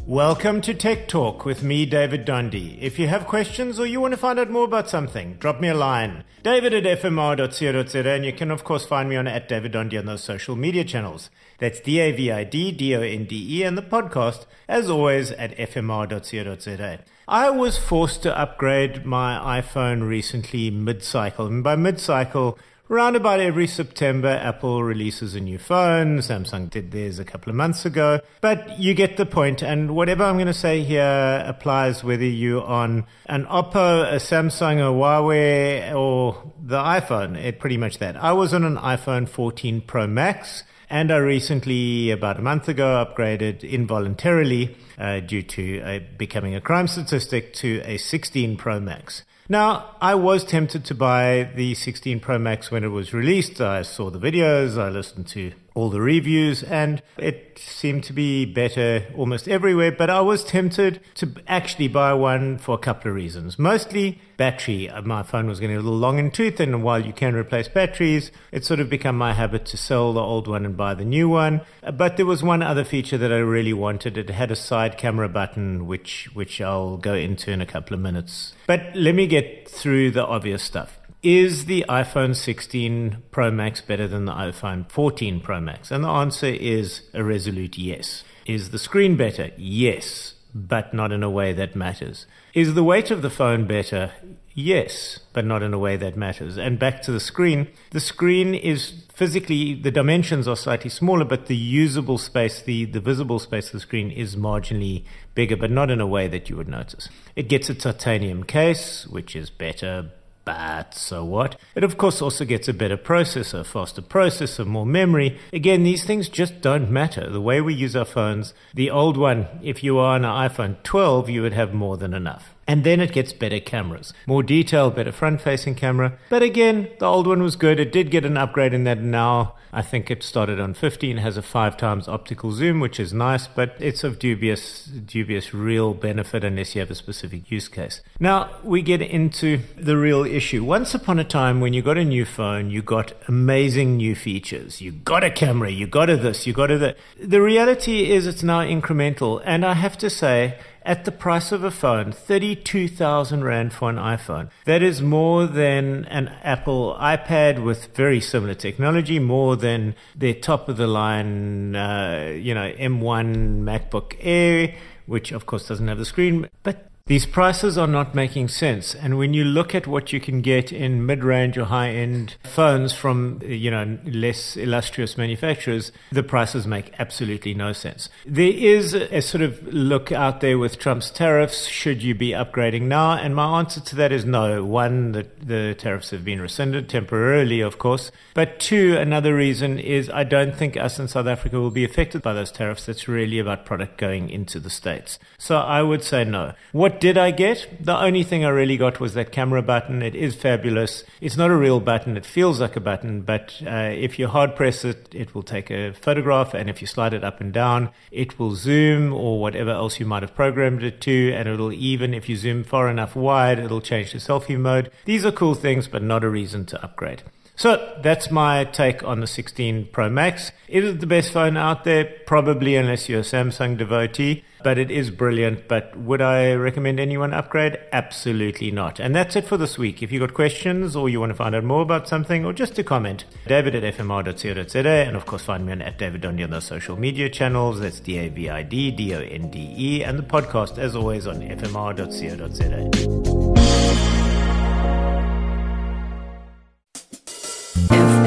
Welcome to Tech Talk with me, David Dondi. If you have questions or you want to find out more about something, drop me a line. david@fmr.co.za, and you can of course find me on @DavidDondi on those social media channels. That's DavidDonde, and the podcast, as always, at fmr.co.za. I was forced to upgrade my iPhone recently mid-cycle, and by mid-cycle, around about every September, Apple releases a new phone. Samsung did theirs a couple of months ago. But you get the point, and whatever I'm going to say here applies whether you're on an Oppo, a Samsung, a Huawei, or the iPhone. It's pretty much that. I was on an iPhone 14 Pro Max, and I recently, about a month ago, upgraded involuntarily due to becoming a crime statistic to a 16 Pro Max. Now, I was tempted to buy the 16 Pro Max when it was released. I saw the videos, I listened to all the reviews, and it seemed to be better almost everywhere. But I was tempted to actually buy one for a couple of reasons. Mostly battery. My phone was getting a little long in tooth, and while you can replace batteries, it's sort of become my habit to sell the old one and buy the new one. But there was one other feature that I really wanted. It had a side camera button, which I'll go into in a couple of minutes. But let me get through the obvious stuff. Is the iPhone 16 Pro Max better than the iPhone 14 Pro Max? And the answer is a resolute yes. Is the screen better? Yes, but not in a way that matters. Is the weight of the phone better? Yes, but not in a way that matters. And back to the screen is physically, the dimensions are slightly smaller, but the usable space, the visible space of the screen is marginally bigger, but not in a way that you would notice. It gets a titanium case, which is better, but so what? It of course also gets a better processor, faster processor, more memory. Again, these things just don't matter. The way we use our phones, the old one, if you are on an iPhone 12, you would have more than enough. And then it gets better cameras, more detail, better front-facing camera. But again, the old one was good. It did get an upgrade in that now. I think it started on 15, has a 5 times optical zoom, which is nice, but it's of dubious real benefit unless you have a specific use case. Now, we get into the real issue. Once upon a time, when you got a new phone, you got amazing new features. You got a camera, you got a this, you got a that. The reality is it's now incremental, and I have to say, at the price of a phone, 32,000 Rand for an iPhone. That is more than an Apple iPad with very similar technology, more than their top-of-the-line, M1 MacBook Air, which of course doesn't have the screen. But these prices are not making sense. And when you look at what you can get in mid-range or high-end phones from, less illustrious manufacturers, the prices make absolutely no sense. There is a sort of look out there with Trump's tariffs. Should you be upgrading now? And my answer to that is no. One, the tariffs have been rescinded temporarily, of course. But two, another reason is I don't think us in South Africa will be affected by those tariffs. That's really about product going into the States. So I would say no. What did I get? The only thing I really got was that camera button. It is fabulous. It's not a real button. It feels like a button, but if you hard press it, it will take a photograph, and if you slide it up and down, it will zoom or whatever else you might have programmed it to, and it'll even, if you zoom far enough wide, it'll change to selfie mode. These are cool things, but not a reason to upgrade. So that's my take on the 16 Pro Max. Is it the best phone out there? Probably, unless you're a Samsung devotee, but it is brilliant. But would I recommend anyone upgrade? Absolutely not. And that's it for this week. If you've got questions or you want to find out more about something or just to comment, david@fmr.co.za, and of course find me on @DavidDondi on those social media channels. That's DavidDonde, and the podcast as always on fmr.co.za.